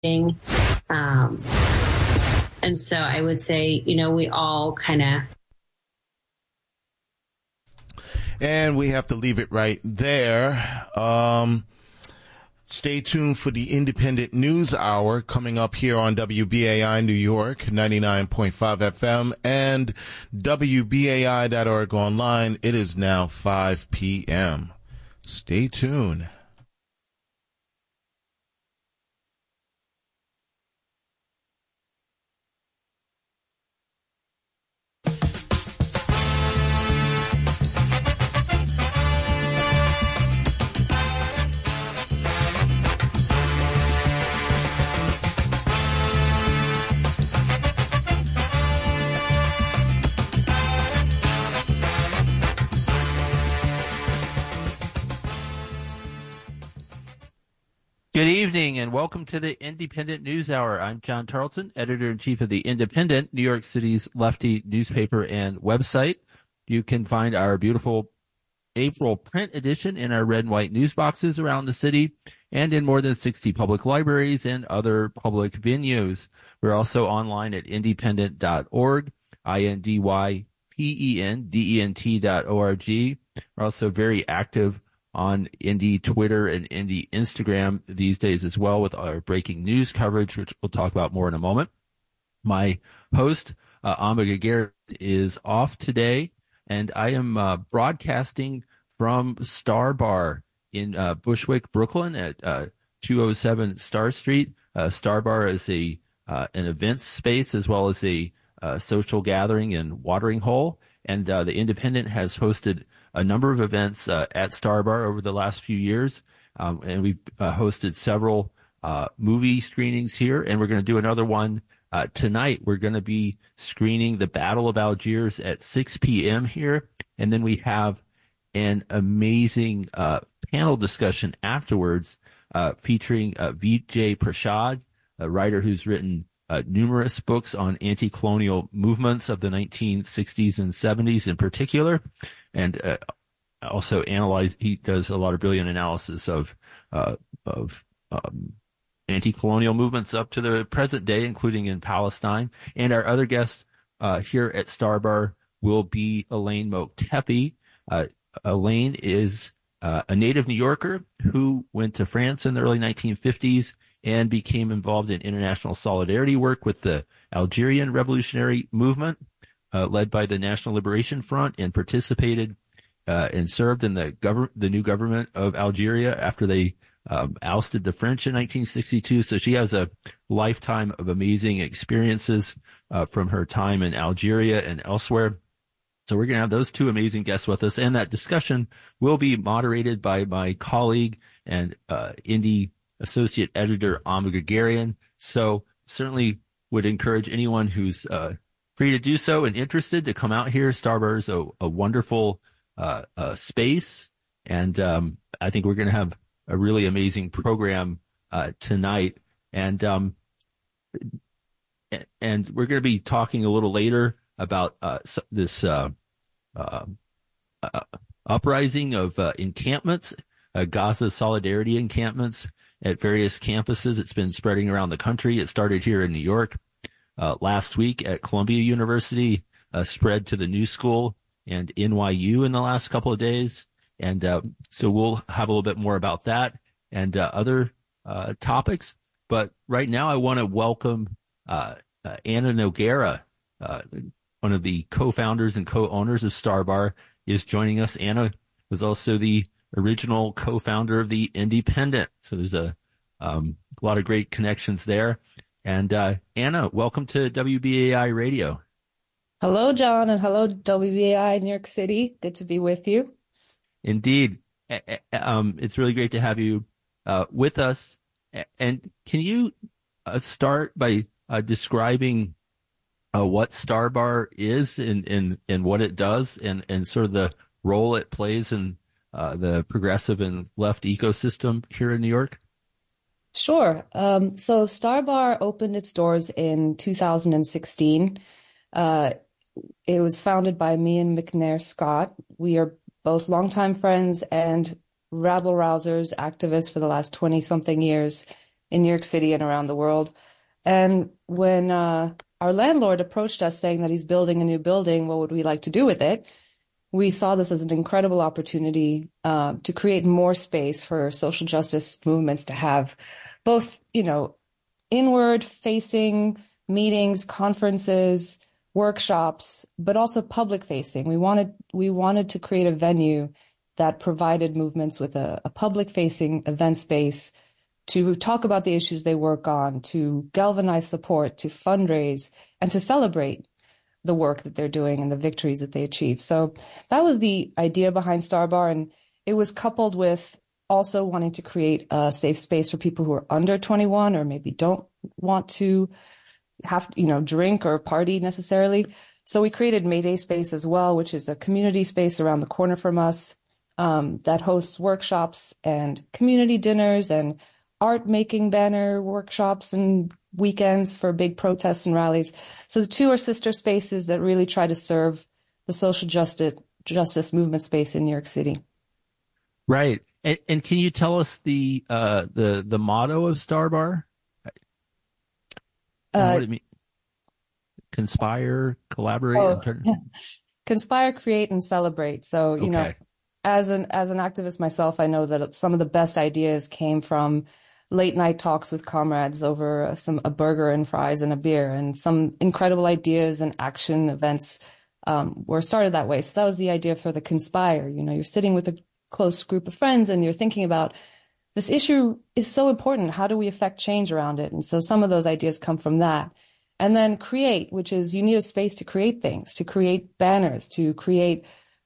Um, and so I would say, we all kind of. And we have to leave it right there. Stay tuned for the Independent News Hour coming up here on WBAI New York, 99.5 FM, and WBAI.org online. It is now 5 p.m. Stay tuned. Good evening and welcome to the Independent News Hour. I'm John Tarleton, editor-in-chief of the Independent, New York City's lefty newspaper and website. You can find our beautiful April print edition in our red and white news boxes around the city and in more than 60 public libraries and other public venues. We're also online at independent.org, INDYPENDENT.org. We're also very active on Indie Twitter and Indie Instagram these days as well with our breaking news coverage, which we'll talk about more in a moment. My host, Amba Gagarin, is off today, and I am broadcasting from Star Bar in Bushwick, Brooklyn at 207 Star Street. Star Bar is an events space as well as a social gathering and watering hole, and the Independent has hosted a number of events at Star Bar over the last few years, and we've hosted several movie screenings here, and we're going to do another one tonight. We're going to be screening The Battle of Algiers at 6 p.m. here, and then we have an amazing panel discussion afterwards featuring Vijay Prashad, a writer who's written numerous books on anti-colonial movements of the 1960s and 70s in particular, and also he does a lot of brilliant analysis of anti-colonial movements up to the present day, including in Palestine. And our other guest here at Star Bar will be Elaine Moktepe. Elaine is a native New Yorker who went to France in the early 1950s and became involved in international solidarity work with the Algerian revolutionary movement, led by the National Liberation Front, and participated and served in the new government of Algeria after they ousted the French in 1962. So she has a lifetime of amazing experiences from her time in Algeria and elsewhere. So we're going to have those two amazing guests with us, and that discussion will be moderated by my colleague and Indie associate editor Amba Gagarin. So certainly would encourage anyone who's free to do so and interested to come out here. Star Bar is a wonderful space, and I think we're going to have a really amazing program tonight. And we're going to be talking a little later about this uprising of encampments, Gaza solidarity encampments at various campuses. It's been spreading around the country. It started here in New York last week at Columbia University, spread to the New School and NYU in the last couple of days. And so we'll have a little bit more about that and other topics. But right now I want to welcome Anna Noguera, one of the co-founders and co-owners of Star Bar, is joining us. Anna was also the original co-founder of the Independent. So there's a lot of great connections there. And Anna, welcome to WBAI Radio. Hello, John, and hello, WBAI New York City. Good to be with you. Indeed. It's really great to have you with us. And can you start by describing what Star Bar is and what it does and sort of the role it plays in the progressive and left ecosystem here in New York? Sure. So Star Bar opened its doors in 2016. It was founded by me and McNair Scott. We are both longtime friends and rabble-rousers, activists for the last 20-something years. in New York City and around the world. And when our landlord approached us saying that he's building a new building, what would we like to do with it? We saw this as an incredible opportunity to create more space for social justice movements to have both, inward facing meetings, conferences, workshops, but also public facing. We wanted to create a venue that provided movements with a public facing event space to talk about the issues they work on, to galvanize support, to fundraise, and to celebrate the work that they're doing and the victories that they achieve. So that was the idea behind Star Bar. And it was coupled with also wanting to create a safe space for people who are under 21 or maybe don't want to have, drink or party necessarily. So we created Mayday Space as well, which is a community space around the corner from us that hosts workshops and community dinners and art making banner workshops and weekends for big protests and rallies. So the two are sister spaces that really try to serve the social justice movement space in New York City. Right. And can you tell us the motto of Star Bar? What do you mean? Conspire, collaborate, conspire, create, and celebrate. So, as an activist myself, I know that some of the best ideas came from late night talks with comrades over a burger and fries and a beer, and some incredible ideas and action events were started that way. So that was the idea for the Conspire. You're sitting with a close group of friends and you're thinking about this issue is so important. How do we affect change around it? And so some of those ideas come from that. And then create, which is you need a space to create things, to create banners, to create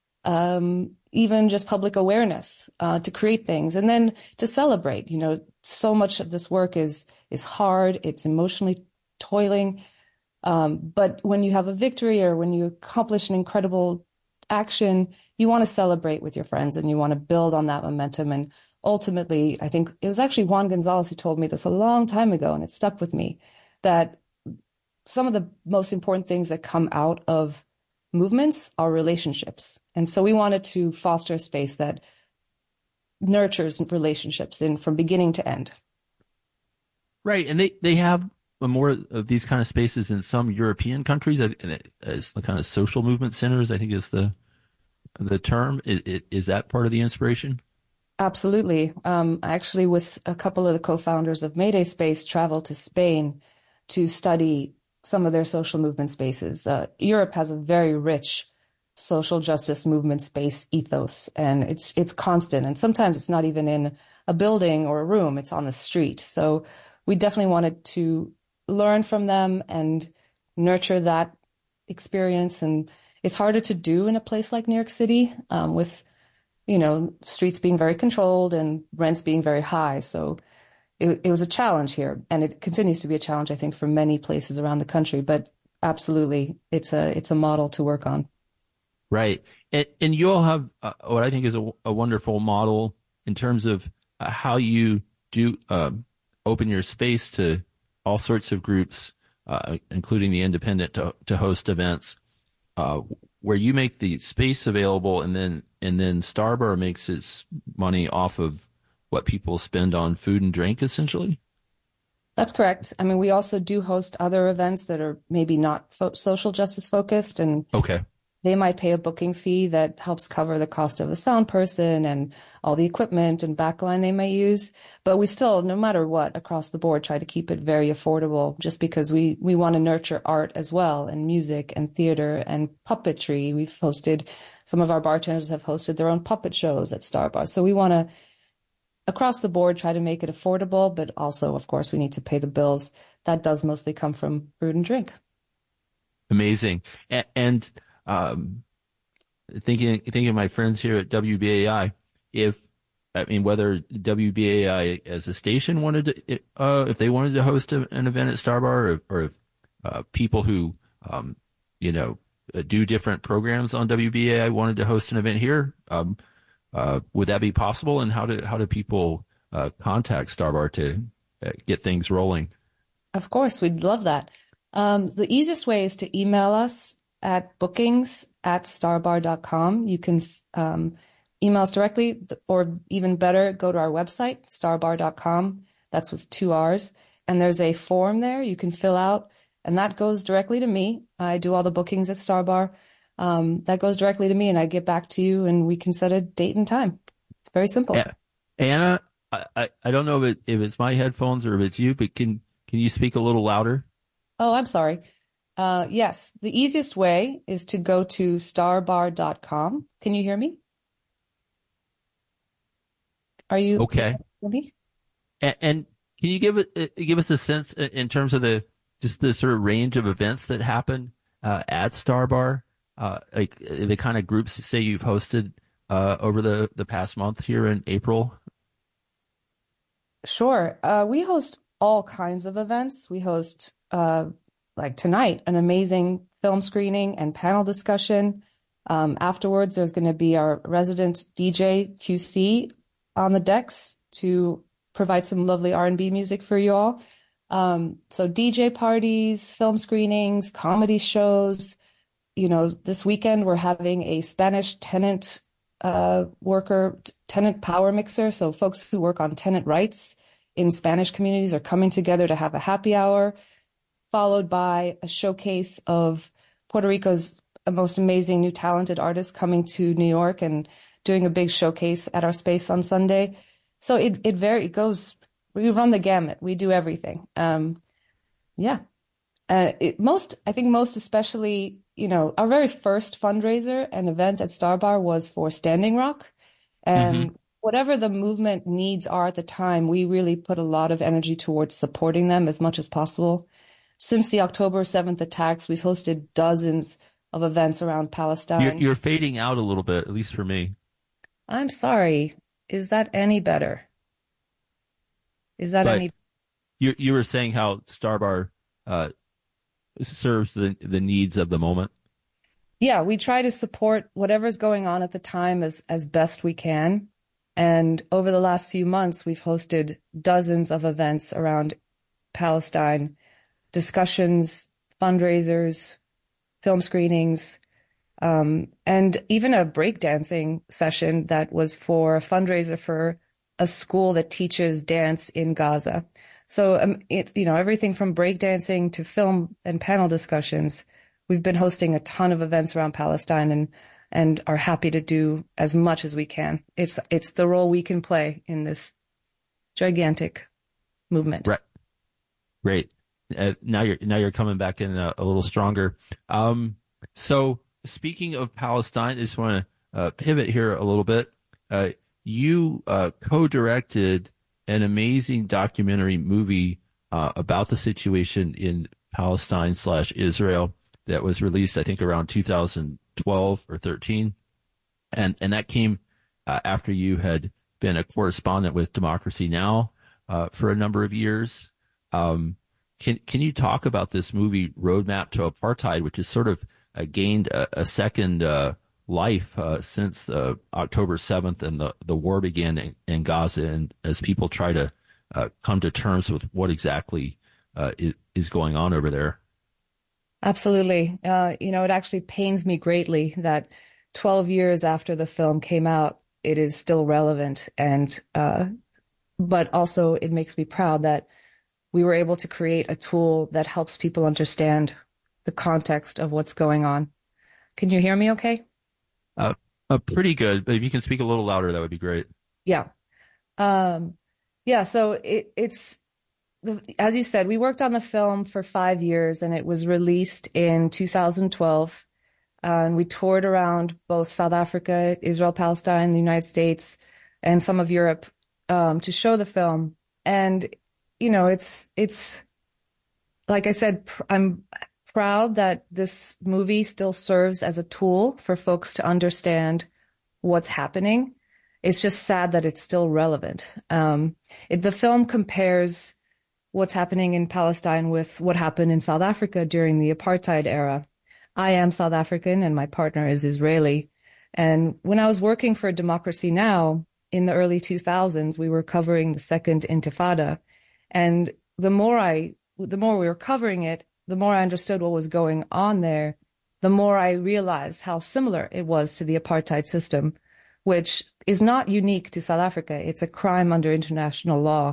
even just public awareness, to create things, and then to celebrate. So much of this work is hard. It's emotionally toiling. But when you have a victory or when you accomplish an incredible action, you want to celebrate with your friends and you want to build on that momentum. And ultimately, I think it was actually Juan Gonzalez who told me this a long time ago, and it stuck with me, that some of the most important things that come out of movements are relationships. And so we wanted to foster a space that nurtures relationships from beginning to end. Right. And they have more of these kind of spaces in some European countries as the kind of social movement centers, I think is the term. Is that part of the inspiration? Absolutely. I actually, with a couple of the co-founders of Mayday Space, traveled to Spain to study some of their social movement spaces. Europe has a very rich social justice movement space ethos, and it's constant. And sometimes it's not even in a building or a room, it's on the street. So we definitely wanted to learn from them and nurture that experience. And it's harder to do in a place like New York City, with, streets being very controlled and rents being very high. So it was a challenge here, and it continues to be a challenge, I think, for many places around the country. But absolutely, it's a model to work on. Right, and you all have what I think is a wonderful model in terms of how you do open your space to all sorts of groups, including the independent, to host events, where you make the space available, and then Star Bar makes its money off of what people spend on food and drink, essentially? That's correct. I mean, we also do host other events that are maybe not social justice focused, and they might pay a booking fee that helps cover the cost of a sound person and all the equipment and backline they may use. But we still, no matter what, across the board, try to keep it very affordable, just because we want to nurture art as well, and music and theater and puppetry. Some of our bartenders have hosted their own puppet shows at Star Bar. So we want to, across the board, try to make it affordable, but also, of course, we need to pay the bills. That does mostly come from food and drink. Amazing. And thinking of my friends here at WBAI, whether WBAI as a station wanted to, if they wanted to host an event at Star Bar, or if people who, do different programs on WBAI wanted to host an event here, would that be possible? And how do people contact Star Bar to get things rolling? Of course, we'd love that. The easiest way is to email us at bookings@starbar.com. You can email us directly, or even better, go to our website, starbar.com. That's with 2 R's. And there's a form there you can fill out, and that goes directly to me. I do all the bookings at Starbar. That goes directly to me, and I get back to you, and we can set a date and time. It's very simple. Yeah. Anna, I don't know if it's my headphones or if it's you, but can you speak a little louder? Oh, I'm sorry. Yes, the easiest way is to go to starbar.com. Can you hear me? Are you okay? Hear me? And can you give us a sense in terms of the sort of range of events that happen at Starbar, like the kind of groups say you've hosted over the past month here in April? Sure. We host all kinds of events. We host, like tonight, an amazing film screening and panel discussion. Afterwards, there's going to be our resident DJ QC on the decks to provide some lovely R&B music for you all. So DJ parties, film screenings, comedy shows. You know, this weekend we're having a Spanish tenant power mixer. So folks who work on tenant rights in Spanish communities are coming together to have a happy hour, followed by a showcase of Puerto Rico's most amazing new talented artists coming to New York and doing a big showcase at our space on Sunday. So it goes, we run the gamut. We do everything. Yeah. I think most especially, you know, our very first fundraiser and event at Starbar was for Standing Rock. And whatever the movement needs are at the time, we really put a lot of energy towards supporting them as much as possible. Since the October 7th attacks, we've hosted dozens of events around Palestine. You're fading out a little bit, at least for me. I'm sorry. Is that any better? You were saying how Starbar serves the needs of the moment? Yeah, we try to support whatever's going on at the time as best we can. And over the last few months, we've hosted dozens of events around Palestine, discussions, fundraisers, film screenings, and even a breakdancing session that was for a fundraiser for a school that teaches dance in Gaza. So, everything from breakdancing to film and panel discussions. We've been hosting a ton of events around Palestine and are happy to do as much as we can. It's the role we can play in this gigantic movement. Right. Great. Now you're coming back in a little stronger. So speaking of Palestine, I just want to pivot here a little bit. You co-directed an amazing documentary movie about the situation in Palestine/Israel that was released, I think, around 2012 or 13. And that came after you had been a correspondent with Democracy Now! For a number of years. Can you talk about this movie, Roadmap to Apartheid, which has sort of gained a second life since October 7th and the war began in Gaza, and as people try to come to terms with what exactly is going on over there? Absolutely. It actually pains me greatly that 12 years after the film came out, it is still relevant. And but also it makes me proud that we were able to create a tool that helps people understand the context of what's going on. Can you hear me okay? Pretty good, but if you can speak a little louder, that would be great. Yeah. So it's, as you said, we worked on the film for 5 years and it was released in 2012. And we toured around both South Africa, Israel, Palestine, the United States, and some of Europe to show the film. And, it's like I said, I'm proud that this movie still serves as a tool for folks to understand what's happening. It's just sad that it's still relevant. The film compares what's happening in Palestine with what happened in South Africa during the apartheid era. I am South African and my partner is Israeli. And when I was working for Democracy Now! In the early 2000s, we were covering the second Intifada. And the more we were covering it, the more I understood what was going on there, the more I realized how similar it was to the apartheid system, which is not unique to South Africa. It's a crime under international law.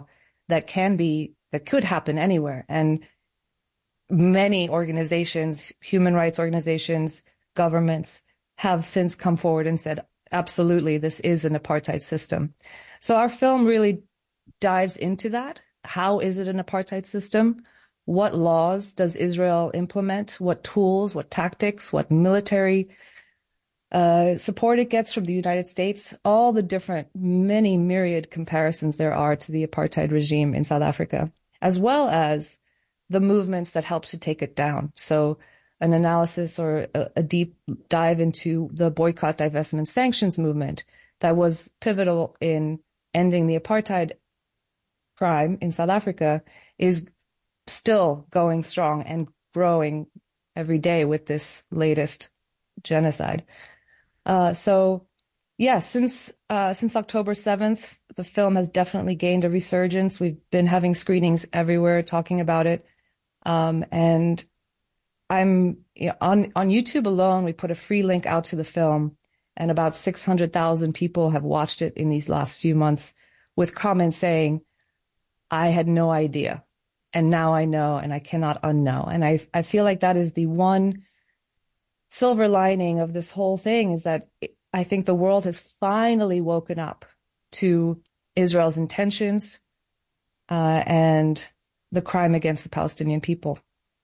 that could happen anywhere. And many organizations, human rights organizations, governments have since come forward and said, absolutely, this is an apartheid system. So our film really dives into that. How is it an apartheid system? What laws does Israel implement? What tools, what tactics, what military support it gets from the United States? All the different, many myriad comparisons there are to the apartheid regime in South Africa, as well as the movements that help to take it down. So an analysis or a deep dive into the boycott, divestment, sanctions movement that was pivotal in ending the apartheid crime in South Africa is still going strong and growing every day with this latest genocide. So yeah, since October 7th, the film has definitely gained a resurgence. We've been having screenings everywhere talking about it. And on YouTube alone, we put a free link out to the film, and about 600,000 people have watched it in these last few months with comments saying, I had no idea. And now I know, and I cannot unknow. And I feel like that is the one silver lining of this whole thing, is that I think the world has finally woken up to Israel's intentions and the crime against the Palestinian people.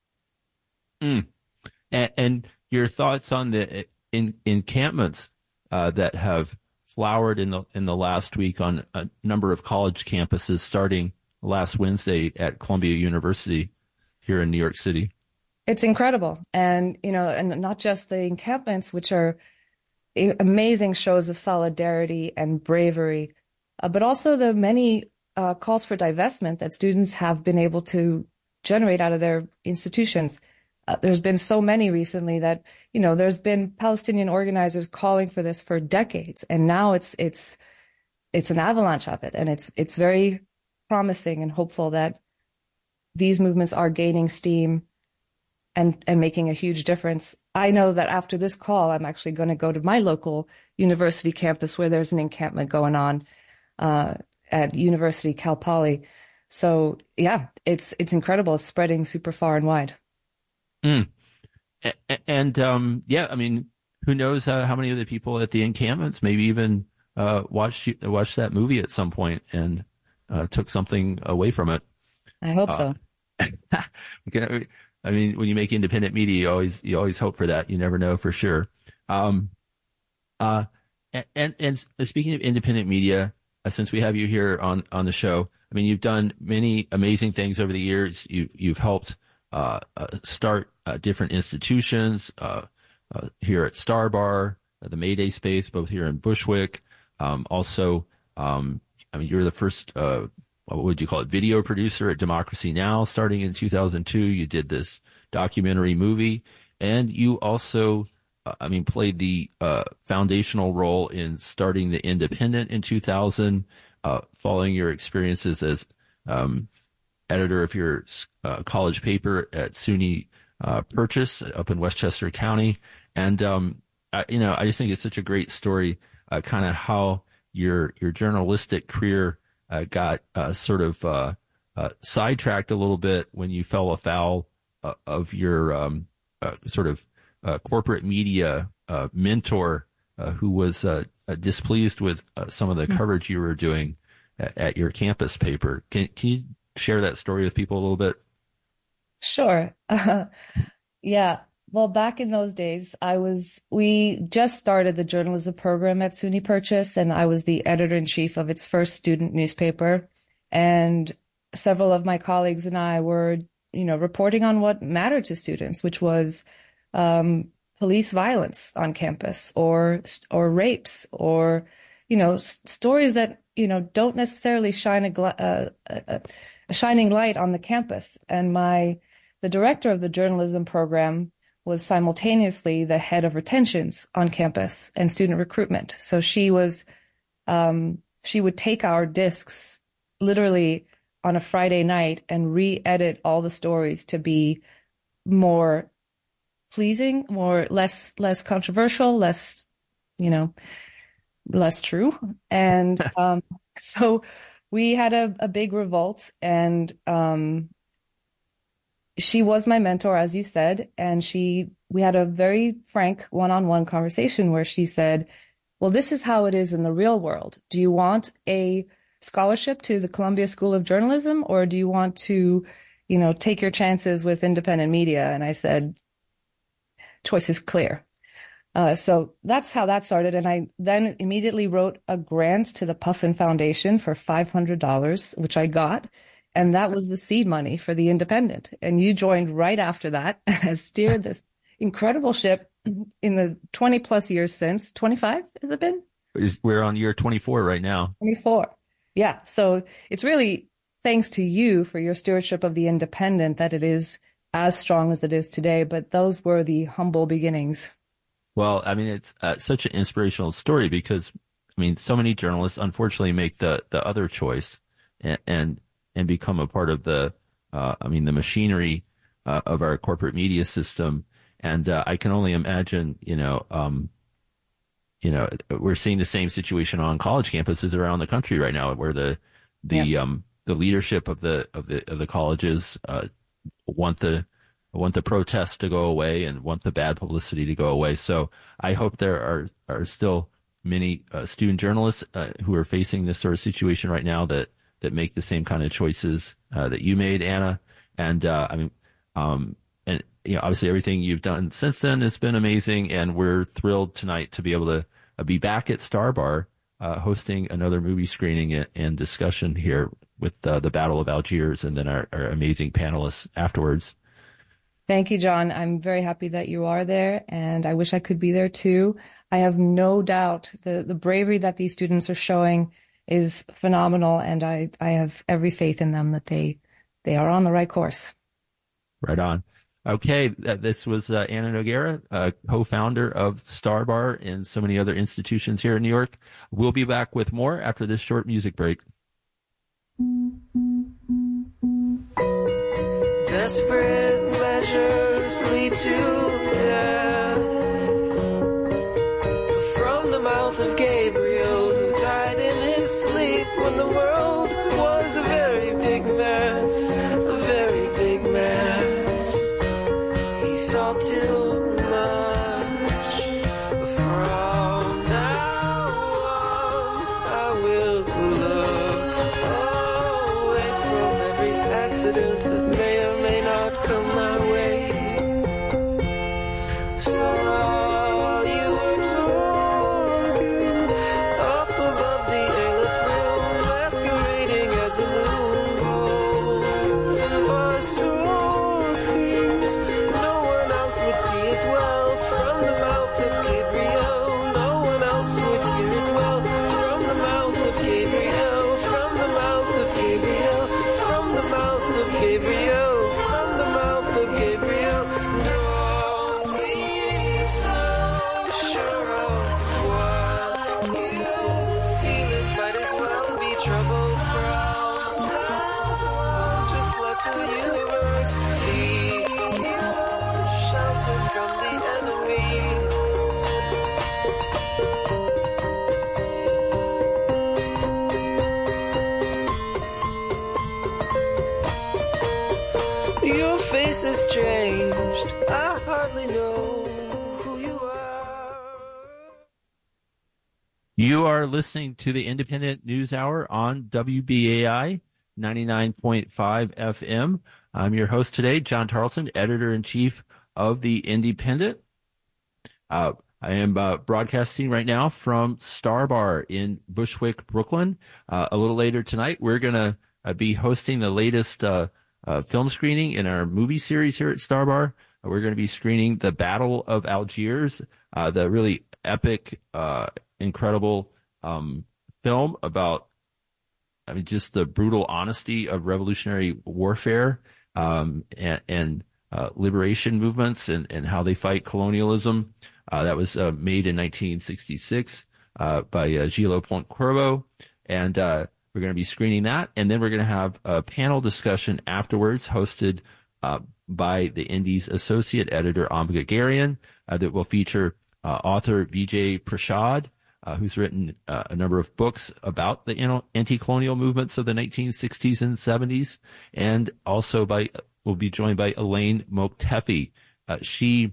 And your thoughts on the encampments that have flowered in the last week on a number of college campuses, starting last Wednesday at Columbia University here in New York City. It's incredible. And, and not just the encampments, which are amazing shows of solidarity and bravery, but also the many calls for divestment that students have been able to generate out of their institutions. There's been so many recently that, there's been Palestinian organizers calling for this for decades. And now it's an avalanche of it. And it's very promising and hopeful that these movements are gaining steam and making a huge difference. I know that after this call, I'm actually going to go to my local university campus where there's an encampment going on at University Cal Poly. So yeah, it's incredible. It's spreading super far and wide. And yeah, I mean, who knows how many of the people at the encampments maybe even watched that movie at some point and took something away from it. I hope so. I mean, when you make independent media, you always hope for that. You never know for sure. And speaking of independent media, since we have you here on the show, I mean, you've done many amazing things over the years. You've helped start different institutions here at Star Bar, the Mayday Space, both here in Bushwick. Also, I mean, you're the first, what would you call it, video producer at Democracy Now! Starting in 2002. You did this documentary movie, and you also, played the foundational role in starting The Independent in 2000, following your experiences as editor of your college paper at SUNY Purchase up in Westchester County. And, I just think it's such a great story, kind of how your journalistic career got sort of sidetracked a little bit when you fell afoul of your sort of corporate media mentor who was displeased with some of the coverage you were doing at your campus paper. Can you share that story with people a little bit? Sure. Yeah. Well, back in those days, we just started the journalism program at SUNY Purchase, and I was the editor-in-chief of its first student newspaper. And several of my colleagues and I were, reporting on what mattered to students, which was police violence on campus or rapes or, stories that, don't necessarily shine a shining light on the campus. And the director of the journalism program was simultaneously the head of retentions on campus and student recruitment. So she would take our discs literally on a Friday night and re-edit all the stories to be more pleasing, less controversial, less true. And so we had a big revolt, and she was my mentor, as you said, and we had a very frank one-on-one conversation where she said, well, this is how it is in the real world. Do you want a scholarship to the Columbia School of Journalism, or do you want to, take your chances with independent media? And I said, choice is clear. So that's how that started. And I then immediately wrote a grant to the Puffin Foundation for $500, which I got. And that was the seed money for The Independent. And you joined right after that and has steered this incredible ship in the 20 plus years since. 25 has it been? We're on year 24 right now. 24. Yeah. So it's really thanks to you for your stewardship of The Independent that it is as strong as it is today. But those were the humble beginnings. Well, I mean, it's such an inspirational story because, I mean, so many journalists unfortunately make the other choice and become a part of the machinery of our corporate media system. And I can only imagine, we're seeing the same situation on college campuses around the country right now, where the leadership of the colleges want the protests to go away and want the bad publicity to go away. So I hope there are still many student journalists who are facing this sort of situation right now that make the same kind of choices that you made, Anna. And obviously everything you've done since then has been amazing, and we're thrilled tonight to be able to be back at Star Bar hosting another movie screening and discussion here with the Battle of Algiers, and then our amazing panelists afterwards. Thank you, John. I'm very happy that you are there, and I wish I could be there too. I have no doubt the bravery that these students are showing is phenomenal, and I have every faith in them that they are on the right course. Right on. Okay, this was Anna Noguera, co-founder of Star Bar and so many other institutions here in New York. We'll be back with more after this short music break. Desperate measures lead to death. From the mouth of Gabriel, who died in his sleep when the world was a very big mess, a very big mess. He saw too much. From now on, I will look away from every accident that may or may not come my way. So you were talking up above the aleph room, masquerading as a loon. Both of us saw things no one else would see as well. From the mouth of Gabriel, no one else would hear as well. From the mouth of Gabriel, from the mouth of Gabriel, from the mouth of Gabriel, from the mouth of Gabriel. Don't be so sure of what you feel. It might as well be trouble from now on. Just let the universe be your shelter from the enemy. Your face has changed. I hardly know who you are. You are listening to the Independent News Hour on WBAI 99.5 FM. I'm your host today, John Tarleton, editor-in-chief of the Independent. I am broadcasting right now from Star Bar in Bushwick, Brooklyn. A little later tonight, we're going to be hosting the latest film screening in our movie series here at Star Bar. We're going to be screening The Battle of Algiers, the really epic, incredible film about, just the brutal honesty of revolutionary warfare and liberation movements and how they fight colonialism. That was made in 1966 by Gillo Ponte-Corvo, and we're going to be screening that, and then we're going to have a panel discussion afterwards hosted by the Indie's associate editor, Amba Gagarian, that will feature author Vijay Prashad, who's written a number of books about the anti-colonial movements of the 1960s and 70s, and also we'll be joined by Elaine Moktefi. She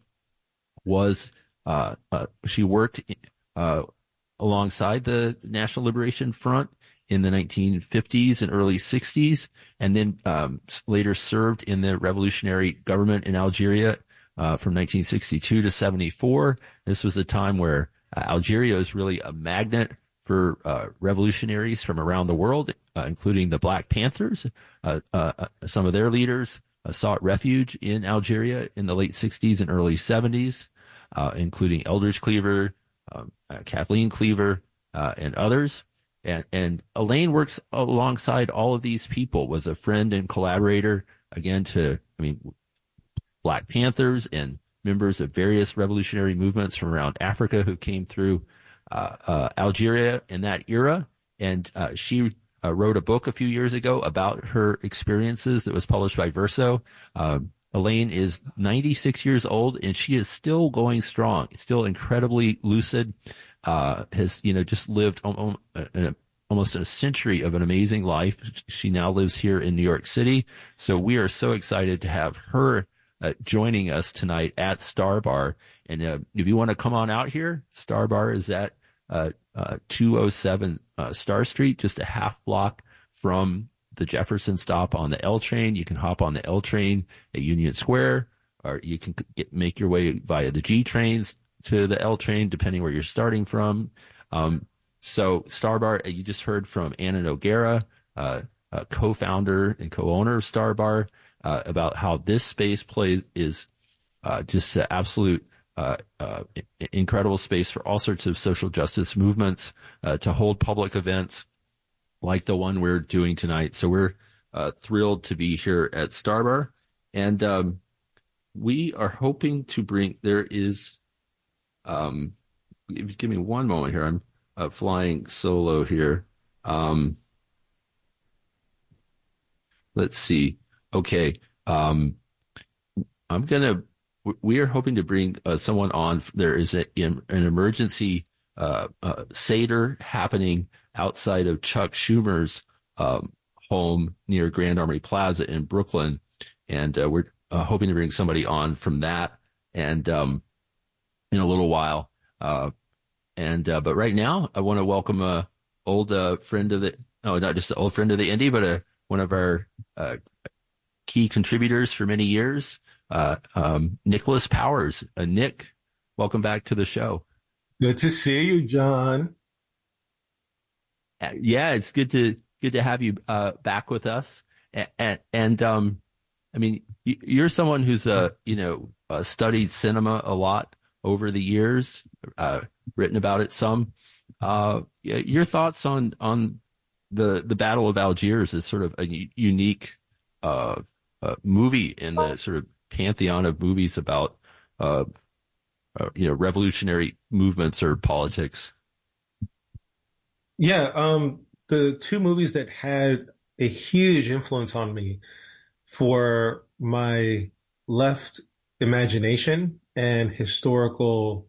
worked alongside the National Liberation Front in the 1950s and early 60s, and then later served in the revolutionary government in Algeria from 1962 to 74. This was a time where Algeria is really a magnet for revolutionaries from around the world, including the Black Panthers. Some of their leaders sought refuge in Algeria in the late 60s and early 70s, including Eldridge Cleaver, Kathleen Cleaver, and others. And Elaine works alongside all of these people, was a friend and collaborator, again, Black Panthers and members of various revolutionary movements from around Africa who came through Algeria in that era. And she wrote a book a few years ago about her experiences that was published by Verso. Elaine is 96 years old, and she is still going strong, still incredibly lucid, has, just lived almost a century of an amazing life. She now lives here in New York City. So we are so excited to have her joining us tonight at Star Bar. And if you want to come on out here, Star Bar is at 207 Star Street, just a half block from the Jefferson stop on the L train. You can hop on the L train at Union Square, or you can make your way via the G trains to the L train, depending where you're starting from. So Star Bar, you just heard from Anna Noguera, co-founder and co-owner of Star Bar, about how this space is just an absolute incredible space for all sorts of social justice movements to hold public events like the one we're doing tonight. So we're thrilled to be here at Star Bar. And we are hoping to bring, if you give me one moment here, I'm flying solo here. Let's see. Okay. We are hoping to bring someone on. There is an emergency Seder happening outside of Chuck Schumer's home near Grand Armory Plaza in Brooklyn. And we're hoping to bring somebody on from that and in a little while. But right now, I want to welcome a old friend of not just an old friend of the Indie, but one of our key contributors for many years, Nicholas Powers. Nick, welcome back to the show. Good to see you, John. Yeah, it's good to have you back with us. And I mean, you're someone who's studied cinema a lot over the years, written about it some. Your thoughts on the Battle of Algiers is sort of a unique movie in the sort of pantheon of movies about revolutionary movements or politics. Yeah, the two movies that had a huge influence on me for my left imagination and historical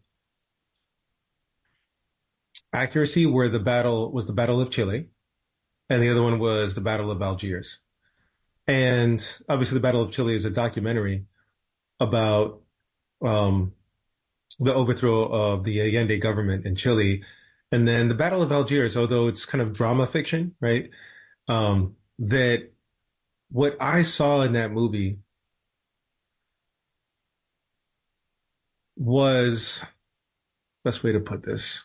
accuracy were the Battle of Chile, and the other one was the Battle of Algiers. And obviously the Battle of Chile is a documentary about the overthrow of the Allende government in Chile. And then the Battle of Algiers, although it's kind of drama fiction, right? That what I saw in that movie was, best way to put this,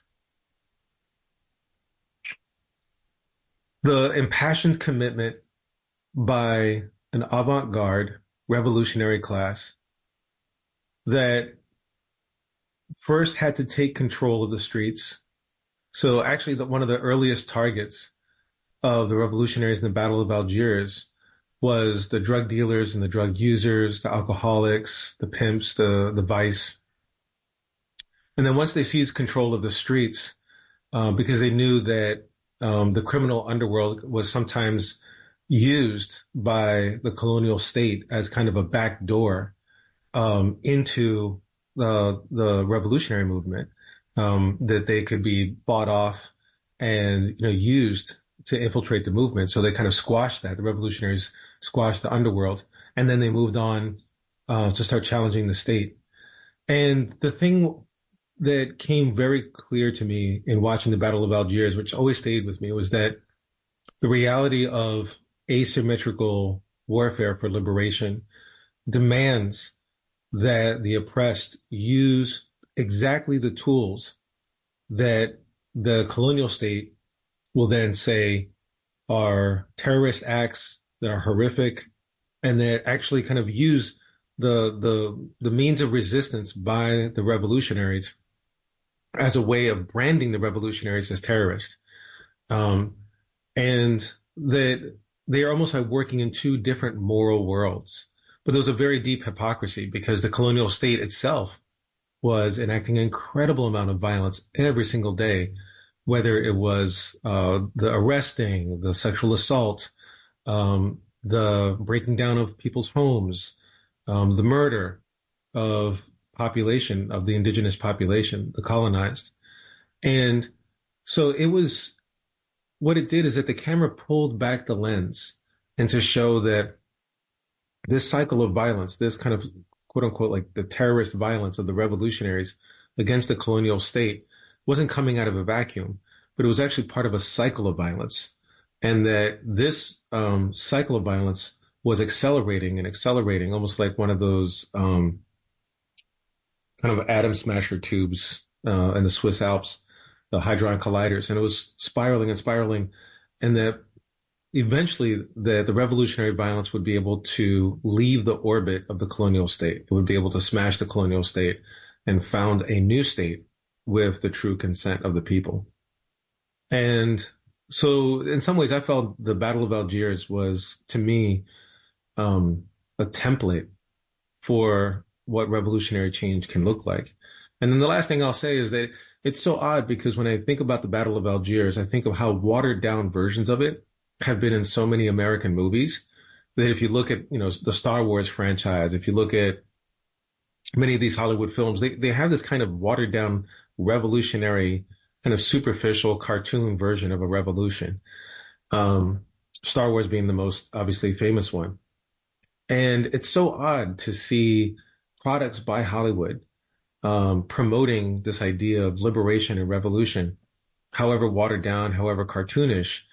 the impassioned commitment by an avant-garde revolutionary class that first had to take control of the streets. So actually one of the earliest targets of the revolutionaries in the Battle of Algiers was the drug dealers and the drug users, the alcoholics, the pimps, the vice. And then once they seized control of the streets, because they knew that the criminal underworld was sometimes used by the colonial state as kind of a back door into the revolutionary movement, that they could be bought off and used to infiltrate the movement. So they kind of squashed that. The revolutionaries squashed the underworld, and then they moved on to start challenging the state. And the thing that came very clear to me in watching the Battle of Algiers, which always stayed with me, was that the reality of asymmetrical warfare for liberation demands that the oppressed use exactly the tools that the colonial state will then say are terrorist acts that are horrific, and that actually kind of use the means of resistance by the revolutionaries as a way of branding the revolutionaries as terrorists. And that they are almost like working in two different moral worlds. But there was a very deep hypocrisy because the colonial state itself was enacting an incredible amount of violence every single day, whether it was the arresting, the sexual assault, the breaking down of people's homes, the murder of population, of the indigenous population, the colonized. And so it was, what it did is that the camera pulled back the lens and to show that this cycle of violence, this kind of quote unquote, like the terrorist violence of the revolutionaries against the colonial state wasn't coming out of a vacuum, but it was actually part of a cycle of violence. And that this cycle of violence was accelerating and accelerating, almost like one of those kind of atom smasher tubes in the Swiss Alps, the hadron colliders. And it was spiraling and spiraling. And that eventually the revolutionary violence would be able to leave the orbit of the colonial state. It would be able to smash the colonial state and found a new state with the true consent of the people. And so in some ways, I felt the Battle of Algiers was, to me, a template for what revolutionary change can look like. And then the last thing I'll say is that it's so odd because when I think about the Battle of Algiers, I think of how watered down versions of it have been in so many American movies that if you look at, the Star Wars franchise, if you look at many of these Hollywood films, they have this kind of watered down revolutionary kind of superficial cartoon version of a revolution. Star Wars being the most obviously famous one. And it's so odd to see products by Hollywood promoting this idea of liberation and revolution, however watered down, however cartoonish,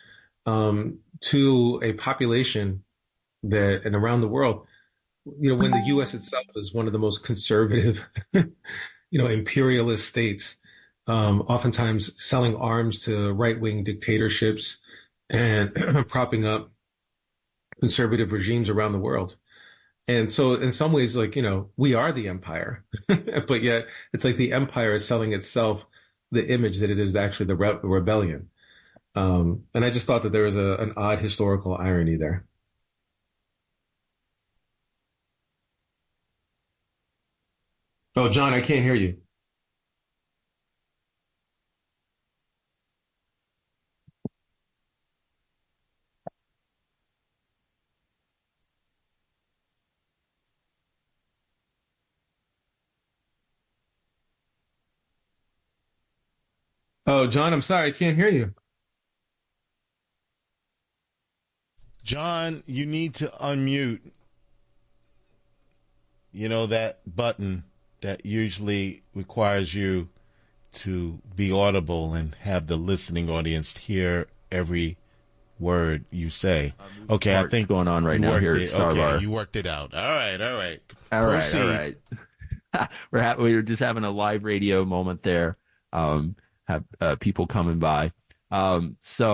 to a population that, and around the world, when the U.S. itself is one of the most conservative, imperialist states, oftentimes selling arms to right-wing dictatorships and propping up conservative regimes around the world. And so in some ways, we are the empire, but yet it's like the empire is selling itself the image that it is actually the rebellion. And I just thought that there was an odd historical irony there. Oh, John, I can't hear you. Oh, John, I'm sorry, I can't hear you. John, you need to unmute. That button that usually requires you to be audible and have the listening audience hear every word you say. Okay, I think going on right now here at Starbar. Okay, you worked it out. All right. Proceed. We're just having a live radio moment there. Have people coming by. I'm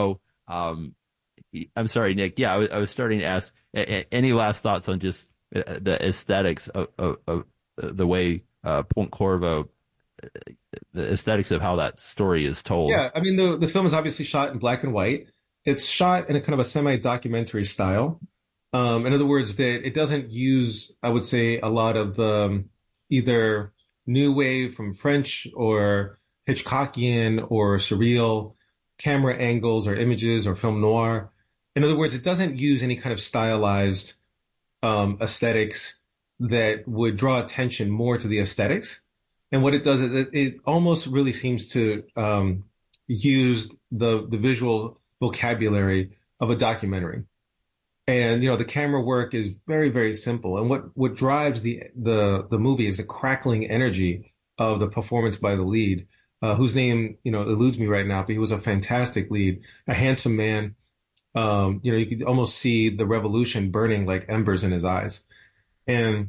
sorry, Nick. Yeah, I was starting to ask, any last thoughts on just the aesthetics of the way Ponte Corvo, the aesthetics of how that story is told? Yeah, I mean, the film is obviously shot in black and white. It's shot in a kind of a semi-documentary style. In other words, that it doesn't use, I would say, a lot of either new wave from French or Hitchcockian or surreal camera angles or images or film noir. In other words, it doesn't use any kind of stylized aesthetics that would draw attention more to the aesthetics And what it does is it almost really seems to use the visual vocabulary of a documentary. And the camera work is very, very simple. And what drives the movie is the crackling energy of the performance by the lead, whose name eludes me right now, but he was a fantastic lead, a handsome man. You could almost see the revolution burning like embers in his eyes. And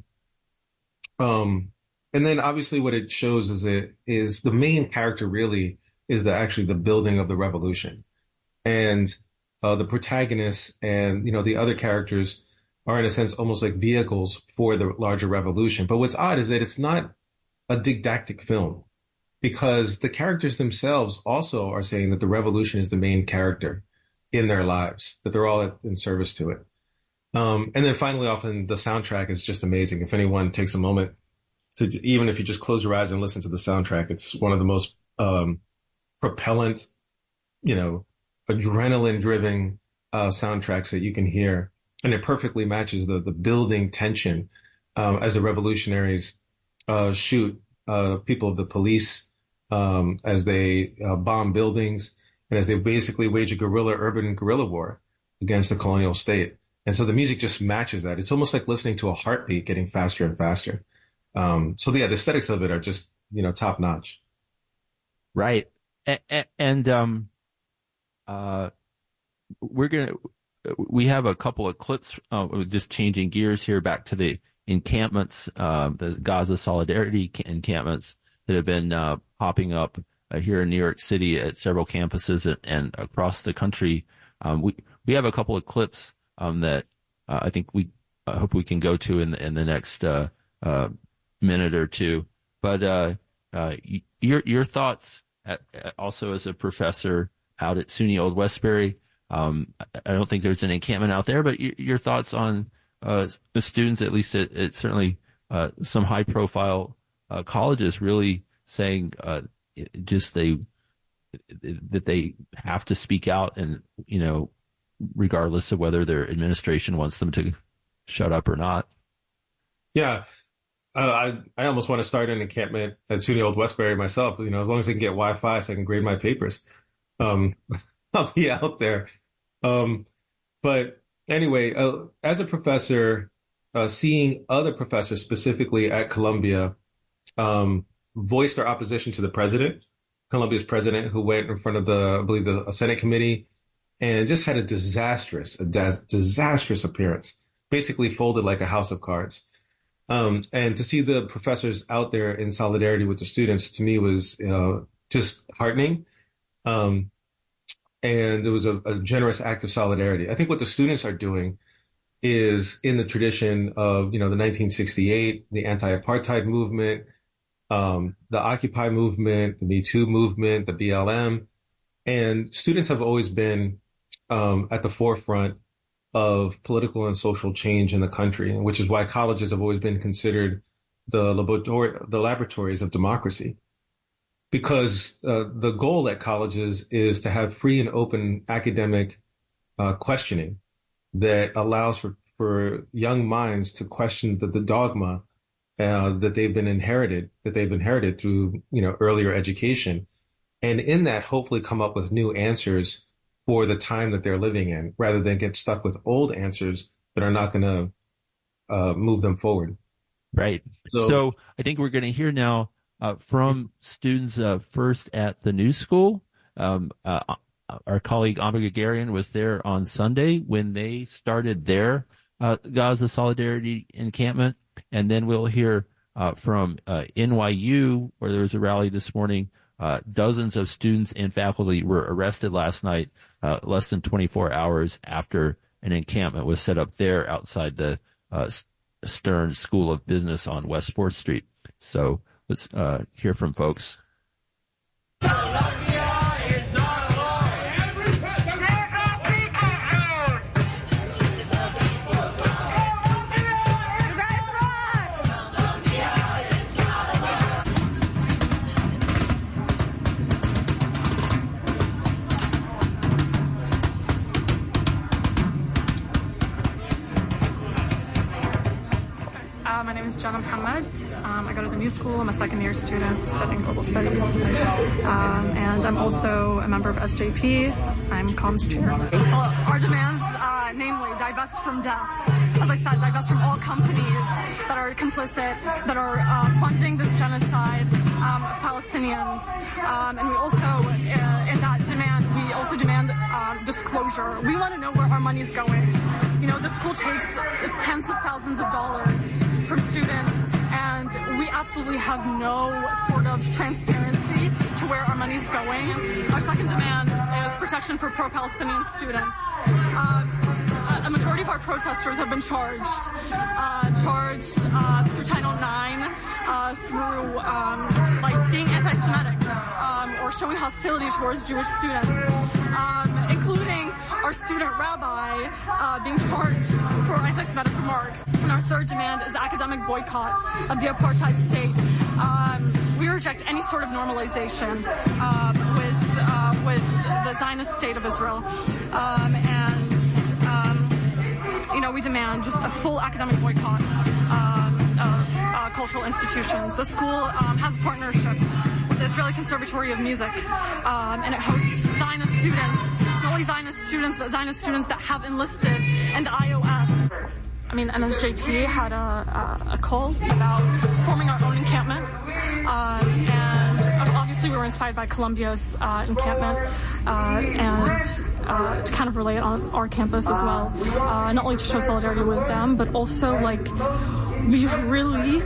then obviously what it shows is the main character really is actually the building of the revolution. And the protagonists and the other characters are in a sense almost like vehicles for the larger revolution. But what's odd is that it's not a didactic film, because the characters themselves also are saying that the revolution is the main character in their lives, that they're all in service to it. And then finally, often the soundtrack is just amazing. If anyone takes a moment to, even if you just close your eyes and listen to the soundtrack, it's one of the most propellant, adrenaline-driven soundtracks that you can hear. And it perfectly matches the building tension as the revolutionaries shoot people of the police as they bomb buildings and as they basically wage a urban guerrilla war against the colonial state. And so the music just matches that. It's almost like listening to a heartbeat getting faster and faster. So the aesthetics of it are just, top notch. Right. And we have a couple of clips, just changing gears here back to the encampments, the Gaza Solidarity encampments that have been popping up here in New York City at several campuses and across the country. We have a couple of clips that I think we hope we can go to in the next minute or two. But your thoughts, also as a professor out at SUNY Old Westbury. I don't think there's an encampment out there, but your thoughts on the students, at least at certainly some high-profile colleges, really saying that they have to speak out, and regardless of whether their administration wants them to shut up or not. Yeah. I almost want to start an encampment at SUNY Old Westbury myself, as long as I can get Wi-Fi so I can grade my papers. I'll be out there. But anyway, as a professor, seeing other professors, specifically at Columbia, voice their opposition to the president, Columbia's president, who went in front of the Senate committee and just had a disastrous appearance, basically folded like a house of cards. And to see the professors out there in solidarity with the students, to me, was just heartening. And it was a generous act of solidarity. I think what the students are doing is in the tradition of, the 1968, the anti-apartheid movement, the Occupy movement, the Me Too movement, the BLM. And students have always been at the forefront of political and social change in the country, which is why colleges have always been considered the laboratories of democracy. Because the goal at colleges is to have free and open academic questioning that allows for young minds to question the dogma that they've inherited through earlier education, and in that hopefully come up with new answers for the time that they're living in, rather than get stuck with old answers that are not going to move them forward. Right. So I think we're going to hear now from students first at the New School. Our colleague Amba Gagarian was there on Sunday when they started their Gaza Solidarity encampment. And then we'll hear from NYU, where there was a rally this morning. Dozens of students and faculty were arrested last night, less than 24 hours after an encampment was set up there outside the Stern School of Business on West 4th Street. So let's hear from folks. Jana Muhammad. I go to the New School. I'm a second-year student studying global studies. And I'm also a member of SJP. I'm comms chair. Our demands, namely, divest from death. As I said, divest from all companies that are complicit, that are funding this genocide of Palestinians. And we also, in that demand, we also demand disclosure. We want to know where our money is going. You know, the school takes tens of thousands of dollars from students, and we absolutely have no sort of transparency to where our money is going. Our second demand is protection for pro-Palestinian students. A majority of our protesters have been charged through Title IX, through like being anti-Semitic or showing hostility towards Jewish students, including our student rabbi being charged for anti-Semitic remarks. And our third demand is academic boycott of the apartheid state. We reject any sort of normalization with the Zionist state of Israel, you know, we demand just a full academic boycott of cultural institutions. The school has a partnership with the Israeli Conservatory of Music, and it hosts Zionist students, not only Zionist students, but Zionist students that have enlisted in the IOF. I mean, NSJP had a call about forming our own encampment, and obviously we were inspired by Columbia's encampment, and to kind of relay it on our campus as well, not only to show solidarity with them, but also like we're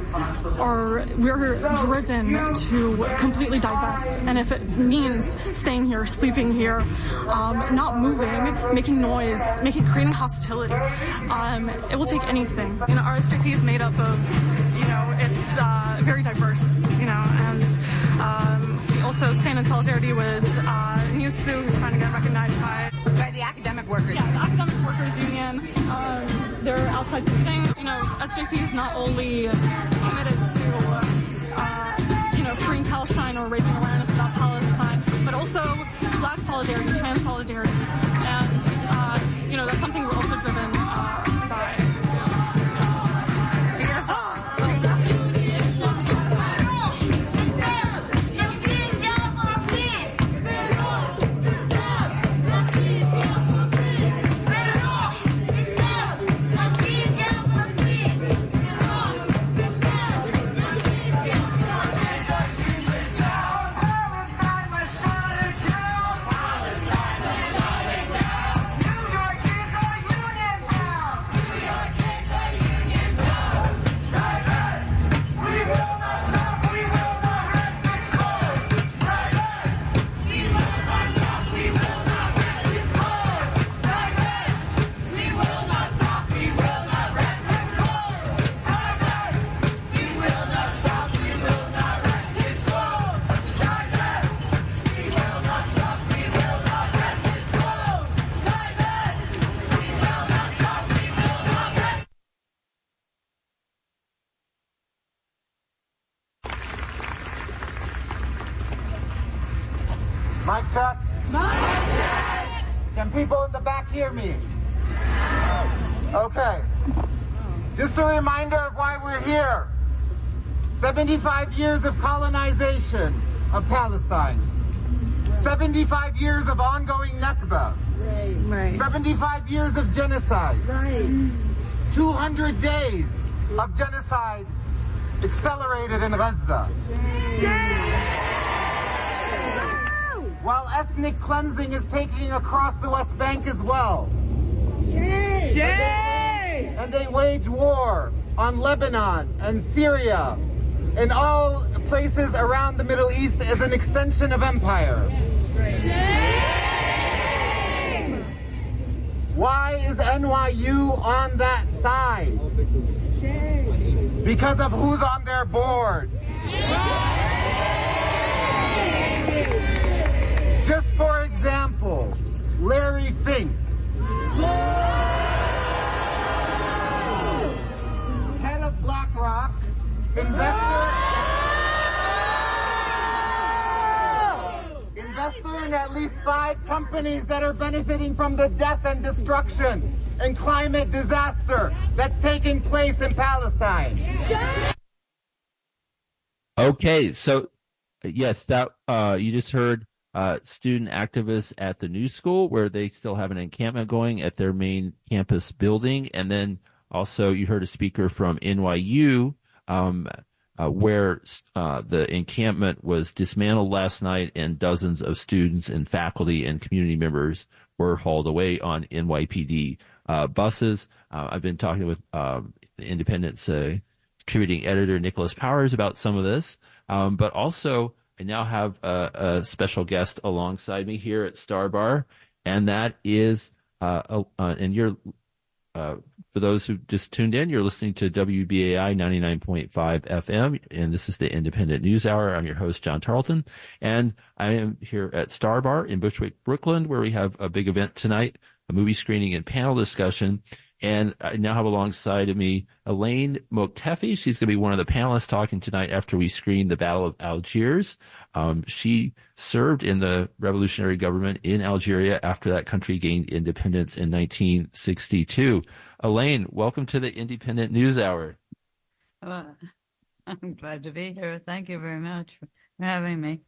driven to completely divest, and if it means staying here, sleeping here, not moving, making noise, creating hostility, it will take anything. You know, RSJP is made up of, you know, it's very diverse, you know, and we also stand in solidarity with NewSPU, who's trying to get recognized by the Academic Workers Union. The Academic Workers Union. They're outside the thing. You know, SJP is not only committed to, you know, freeing Palestine or raising awareness about Palestine, but also Black solidarity, trans solidarity, and you know, that's something we're also driven by. Mic check. Can people in the back hear me? Okay. Just a reminder of why we're here. 75 years of colonization of Palestine. 75 years of ongoing Nakba. Right. 75 years of genocide. Right. 200 days of genocide accelerated in Gaza. While ethnic cleansing is taking across the West Bank as well. And they wage war on Lebanon and Syria and all places around the Middle East as an extension of empire. Why is NYU on that side? Because of who's on their board. Just for example, Larry Fink, head of BlackRock, investor in at least 5 companies that are benefiting from the death and destruction and climate disaster that's taking place in Palestine. Okay, so yes, that you just heard student activists at the New School, where they still have an encampment going at their main campus building, and then also you heard a speaker from NYU, where the encampment was dismantled last night, and dozens of students and faculty and community members were hauled away on NYPD buses. I've been talking with the Independent's contributing editor Nicholas Powers about some of this, but also I now have a special guest alongside me here at Star Bar, and that is, and you're, for those who just tuned in, you're listening to WBAI 99.5 FM, and this is the Independent News Hour. I'm your host, John Tarleton, and I am here at Star Bar in Bushwick, Brooklyn, where we have a big event tonight, a movie screening and panel discussion. And I now have alongside of me Elaine Moktefi. She's going to be one of the panelists talking tonight after we screen the Battle of Algiers. She served in the revolutionary government in Algeria after that country gained independence in 1962. Elaine, welcome to the Independent News Hour. Well, I'm glad to be here. Thank you very much for having me.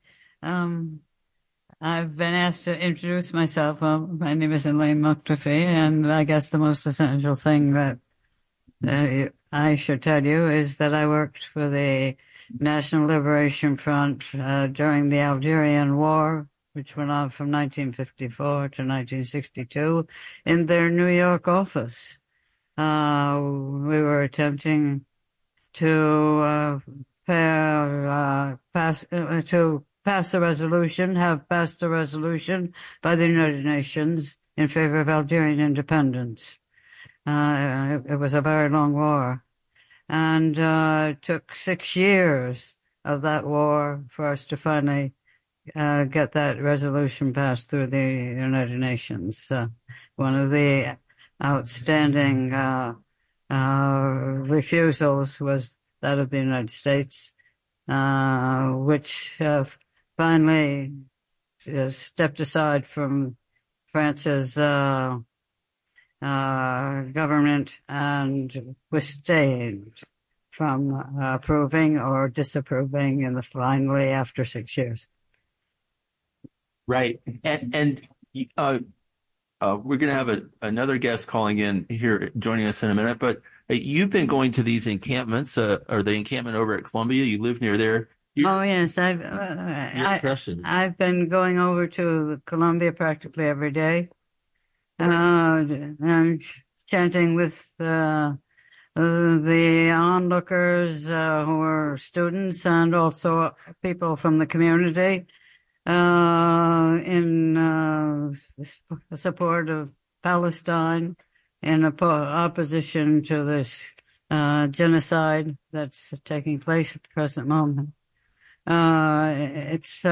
I've been asked to introduce myself. Well, my name is Elaine Moktefi, and I guess the most essential thing that I should tell you is that I worked for the National Liberation Front during the Algerian War, which went on from 1954 to 1962, in their New York office. We were attempting to pass a resolution, have passed a resolution by the United Nations in favor of Algerian independence. It was a very long war. And it took 6 years of that war for us to finally get that resolution passed through the United Nations. One of the outstanding refusals was that of the United States, which finally stepped aside from France's government and was stayed from approving or disapproving in the finally after 6 years. Right. And we're going to have another guest calling in here, joining us in a minute, but you've been going to these encampments, or the encampment over at Columbia. You live near there. Yes, I've been going over to Columbia practically every day, and chanting with the onlookers who are students and also people from the community in support of Palestine, in opposition to this genocide that's taking place at the present moment. It's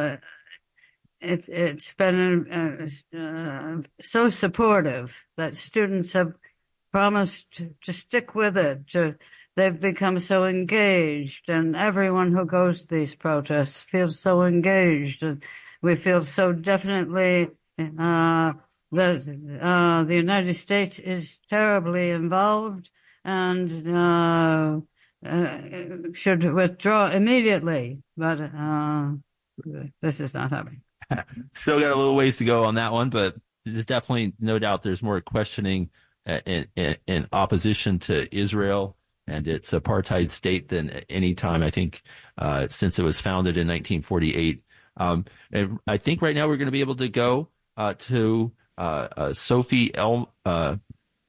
been so supportive that students have promised to stick with it. They've become so engaged, and everyone who goes to these protests feels so engaged. And we feel so definitely that the United States is terribly involved and should withdraw immediately, but this is not happening. Still got a little ways to go on that one, but there's definitely no doubt there's more questioning in opposition to Israel and its apartheid state than any time, I think, since it was founded in 1948. And I think right now we're going to be able to go to Sophie Elman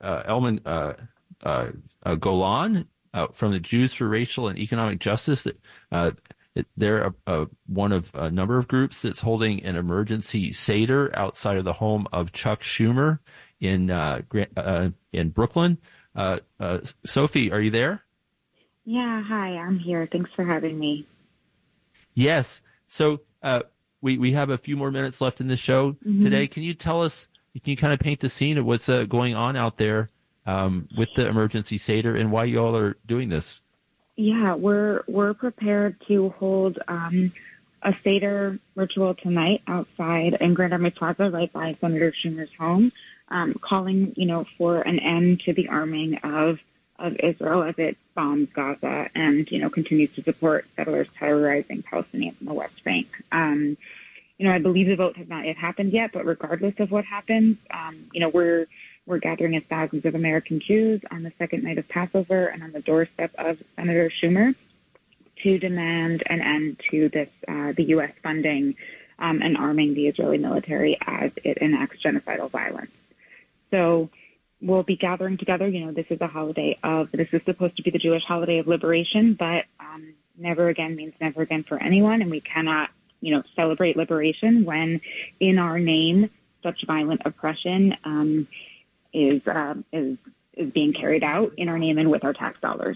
Golan from the Jews for Racial and Economic Justice. They're one of a number of groups that's holding an emergency Seder outside of the home of Chuck Schumer in Brooklyn. Sophie, are you there? Yeah, hi, I'm here. Thanks for having me. Yes. So we have a few more minutes left in the show today. Can you tell us, can you kind of paint the scene of what's going on out there with the emergency Seder and why you all are doing this? Yeah, we're prepared to hold a Seder ritual tonight outside in Grand Army Plaza, right by Senator Schumer's home. calling, for an end to the arming of Israel as it bombs Gaza and, continues to support settlers terrorizing Palestinians in the West Bank. I believe the vote has not yet happened yet, but regardless of what happens, we're gathering as thousands of American Jews on the second night of Passover and on the doorstep of Senator Schumer to demand an end to this, the U.S. funding and arming the Israeli military as it enacts genocidal violence. So we'll be gathering together. This is this is supposed to be the Jewish holiday of liberation, but never again means never again for anyone, and we cannot, celebrate liberation when in our name such violent oppression is being carried out in our name and with our tax dollars.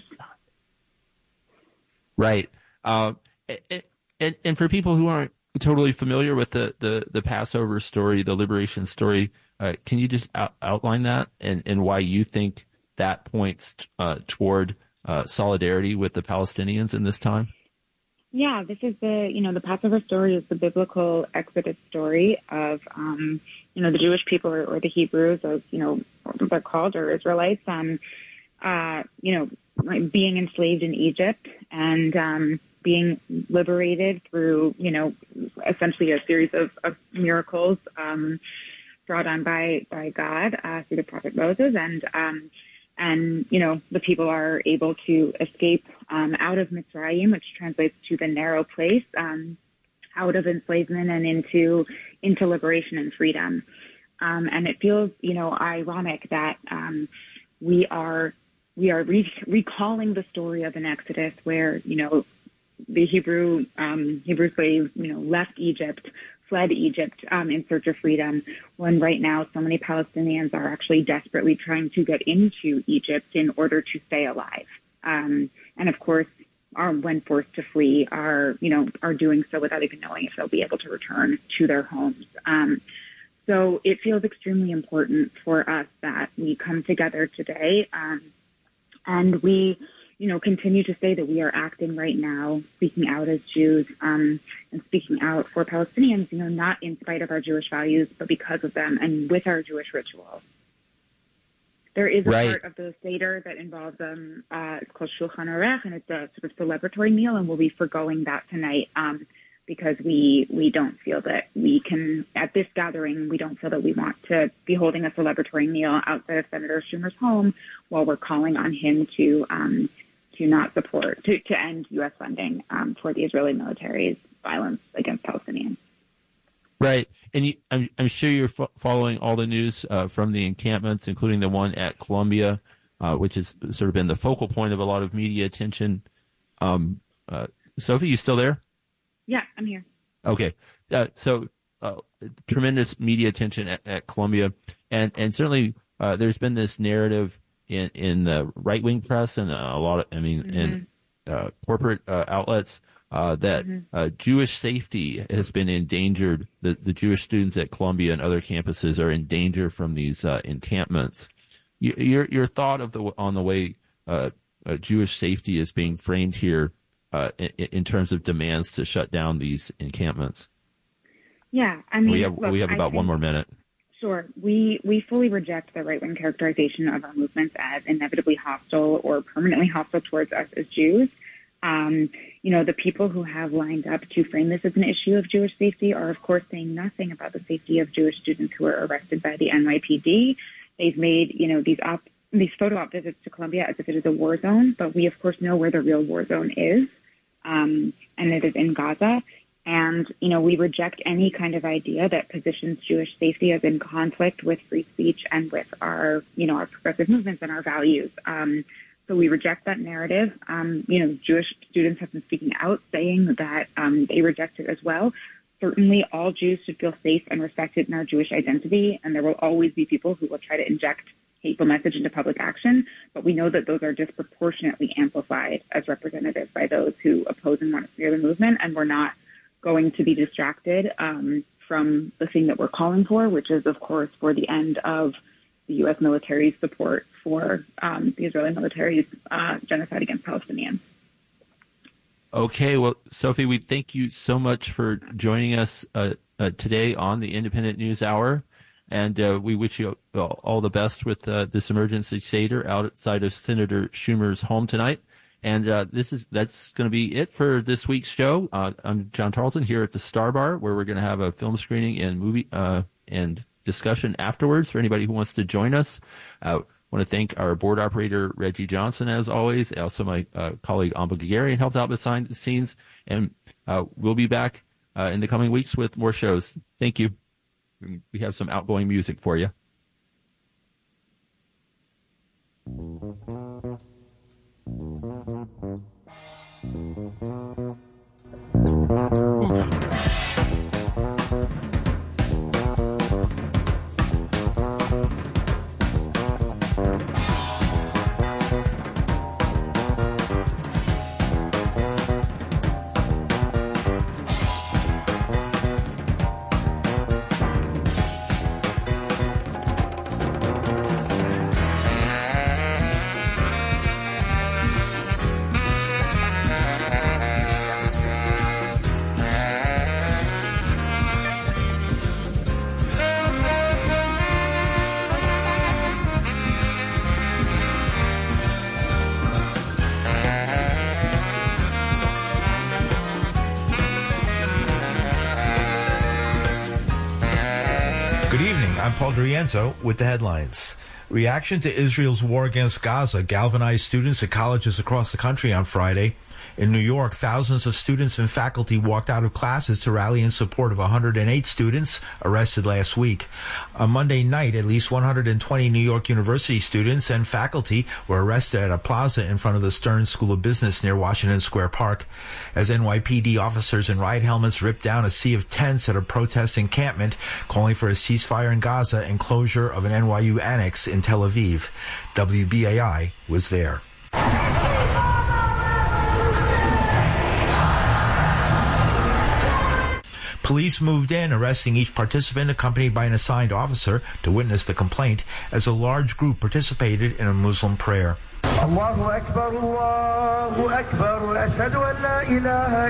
Right. And for people who aren't totally familiar with the Passover story, the liberation story, can you just outline that and why you think that points toward solidarity with the Palestinians in this time? Yeah, this is the Passover story is the biblical Exodus story of, the Jewish people or the Hebrews, as, they're called, or Israelites, being enslaved in Egypt and being liberated through, essentially a series of miracles brought on by God through the prophet Moses. And the people are able to escape out of Mitzrayim, which translates to the narrow place, out of enslavement and into liberation and freedom. And it feels, ironic that we are recalling the story of an Exodus where, the Hebrew slaves, left Egypt, fled Egypt in search of freedom, when right now so many Palestinians are actually desperately trying to get into Egypt in order to stay alive. And of course, when forced to flee, are doing so without even knowing if they'll be able to return to their homes. So it feels extremely important for us that we come together today and we continue to say that we are acting right now, speaking out as Jews, and speaking out for Palestinians, not in spite of our Jewish values, but because of them and with our Jewish rituals. There is a part of the Seder that involves it's called Shulchan Aruch, and it's a sort of celebratory meal, and we'll be forgoing that tonight because we don't feel that we can, at this gathering, we don't feel that we want to be holding a celebratory meal outside of Senator Schumer's home while we're calling on him to not support, to end U.S. funding for the Israeli military's violence against Palestinians. Right. And I'm sure you're following all the news from the encampments, including the one at Columbia, which has sort of been the focal point of a lot of media attention. Sophie, you still there? Yeah, I'm here. Okay. So tremendous media attention at Columbia. And certainly there's been this narrative in the right-wing press and a lot of, in corporate outlets that Jewish safety has been endangered. The Jewish students at Columbia and other campuses are in danger from these encampments. Your thought on the way Jewish safety is being framed here in terms of demands to shut down these encampments? Yeah, we have about 1 more minute. Sure. We fully reject the right-wing characterization of our movements as inevitably hostile or permanently hostile towards us as Jews. The people who have lined up to frame this as an issue of Jewish safety are, of course, saying nothing about the safety of Jewish students who are arrested by the NYPD. They've made, these photo op visits to Columbia as if it is a war zone, but we, of course, know where the real war zone is, and it is in Gaza. And, we reject any kind of idea that positions Jewish safety as in conflict with free speech and with our, our progressive movements and our values. So we reject that narrative. Jewish students have been speaking out saying that they reject it as well. Certainly all Jews should feel safe and respected in our Jewish identity, and there will always be people who will try to inject hateful message into public action, but we know that those are disproportionately amplified as represented by those who oppose and want to steer the movement, and we're not going to be distracted from the thing that we're calling for, which is, of course, for the end of the U.S. military's support for the Israeli military's genocide against Palestinians. Okay, well, Sophie, we thank you so much for joining us today on the Independent News Hour. And we wish you all the best with this emergency Seder outside of Senator Schumer's home tonight. And that's going to be it for this week's show. I'm John Tarleton here at the Star Bar, where we're going to have a film screening and movie and discussion afterwards for anybody who wants to join us. I want to thank our board operator, Reggie Johnson, as always. Also, my colleague, Amba Gagarian, helped out behind the scenes. And we'll be back in the coming weeks with more shows. Thank you. We have some outgoing music for you. I'm Paul D'Rienzo with the headlines. Reaction to Israel's war against Gaza galvanized students at colleges across the country on Friday. In New York, thousands of students and faculty walked out of classes to rally in support of 108 students arrested last week. On Monday night, at least 120 New York University students and faculty were arrested at a plaza in front of the Stern School of Business near Washington Square Park, as NYPD officers in riot helmets ripped down a sea of tents at a protest encampment calling for a ceasefire in Gaza and closure of an NYU annex in Tel Aviv. WBAI was there. Police moved in, arresting each participant accompanied by an assigned officer to witness the complaint as a large group participated in a Muslim prayer. Allahu Akbar, Allahu Akbar, ashhadu an la ilaha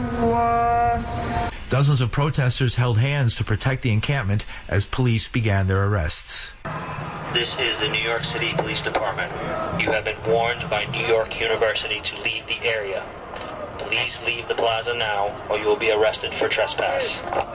illallah. Dozens of protesters held hands to protect the encampment as police began their arrests. This is the New York City Police Department. You have been warned by New York University to leave the area. Please leave the plaza now, or you will be arrested for trespass.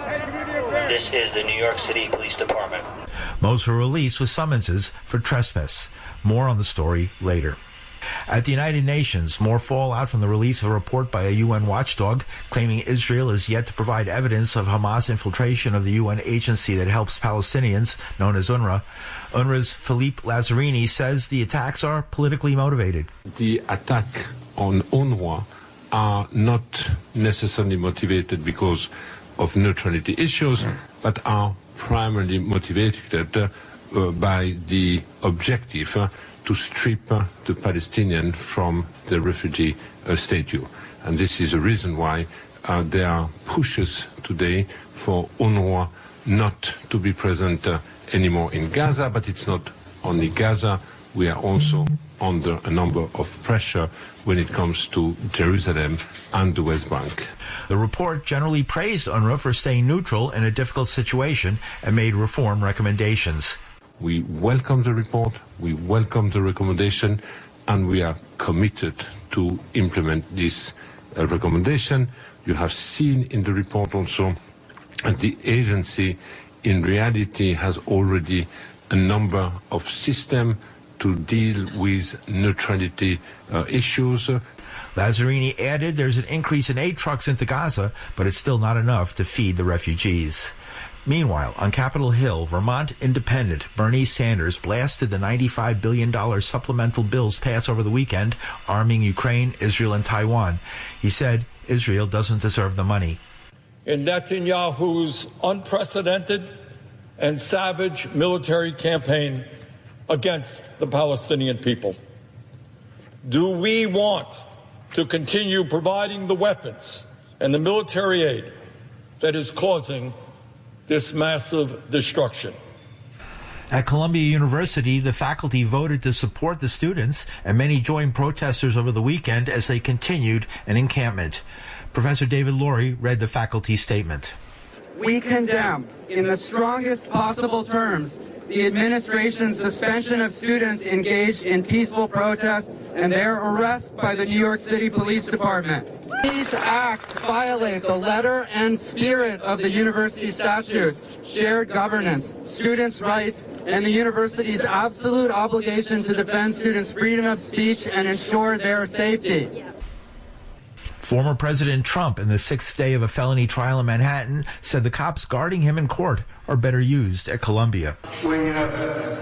This is the New York City Police Department. Most were released with summonses for trespass. More on the story later. At the United Nations, more fallout from the release of a report by a UN watchdog claiming Israel is yet to provide evidence of Hamas infiltration of the UN agency that helps Palestinians, known as UNRWA. UNRWA's Philippe Lazzarini says the attacks are politically motivated. The attack on UNRWA are not necessarily motivated because of neutrality issues, but are primarily motivated by the objective to strip the Palestinian from the refugee status. And this is the reason why there are pushes today for UNRWA not to be present anymore in Gaza, but it's not only Gaza. We are also under a number of pressure when it comes to Jerusalem and the West Bank. The report generally praised UNRWA for staying neutral in a difficult situation and made reform recommendations. We welcome the report, we welcome the recommendation, and we are committed to implement this recommendation. You have seen in the report also that the agency in reality has already a number of systems to deal with neutrality issues. Lazzarini added there's an increase in aid trucks into Gaza, but it's still not enough to feed the refugees. Meanwhile, on Capitol Hill, Vermont Independent Bernie Sanders blasted the $95 billion supplemental bills passed over the weekend, arming Ukraine, Israel, and Taiwan. He said Israel doesn't deserve the money. In Netanyahu's unprecedented and savage military campaign against the Palestinian people, do we want to continue providing the weapons and the military aid that is causing this massive destruction? At Columbia University, the faculty voted to support the students, and many joined protesters over the weekend as they continued an encampment. Professor David Laurie read the faculty statement. we condemn in the strongest possible terms the administration's suspension of students engaged in peaceful protest and their arrest by the New York City Police Department. These acts violate the letter and spirit of the university statutes, shared governance, students' rights, and the university's absolute obligation to defend students' freedom of speech and ensure their safety. Former President Trump, in the sixth day of a felony trial in Manhattan, said the cops guarding him in court are better used at Columbia. When you have